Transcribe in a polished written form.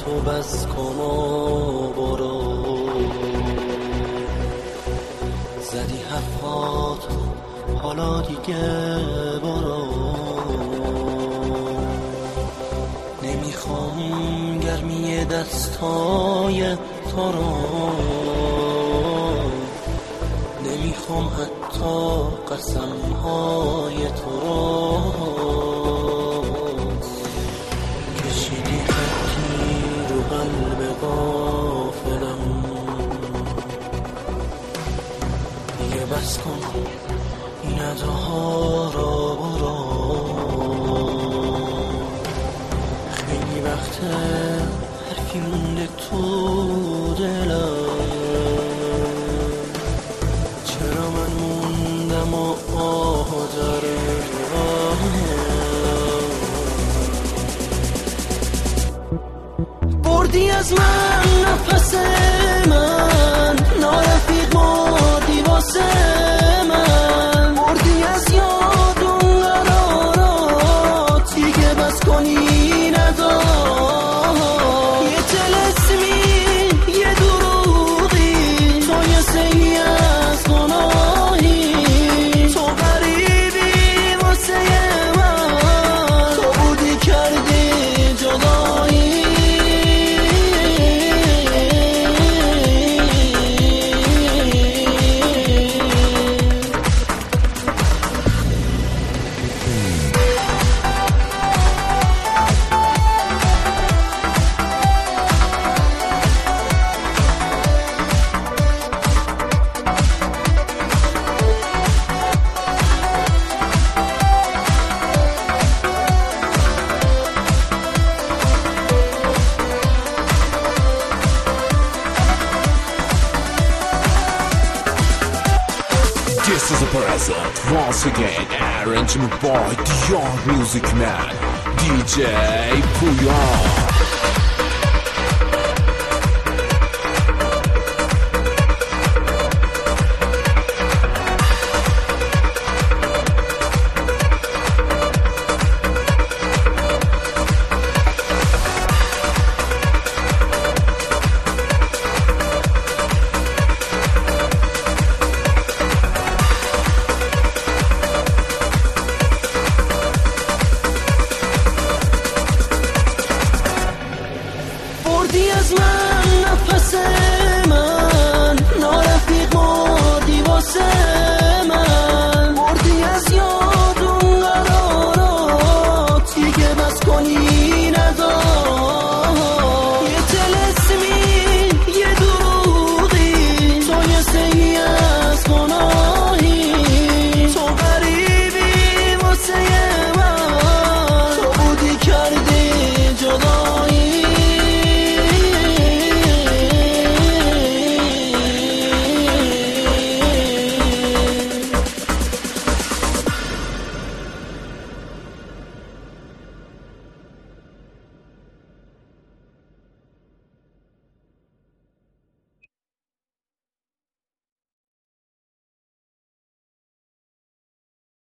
تو بس کن و برو. زدی حرفات حالا دیگه برو. نمیخوام گرمی دستای تو رو، نمیخوام حتی قسمهای تو رو. کشیدی خطی رو قلب غافلم، دیگه بس کن این اداها را برو. خیلی وقته حرفی مونده تو دلم، چرا من موندم و آه داره بردی از من نفس من، نارفیق مردی واسه من، بردی از یاد اون قرارات، دیگه بس کنی ندار. یه تلسمی یه دروغی، تو یه سیلی از گناهی، تو غریبی واسه من، تو بودی کردی جدایی. This is a present once again, arrangement by the young music man DJ Puyan.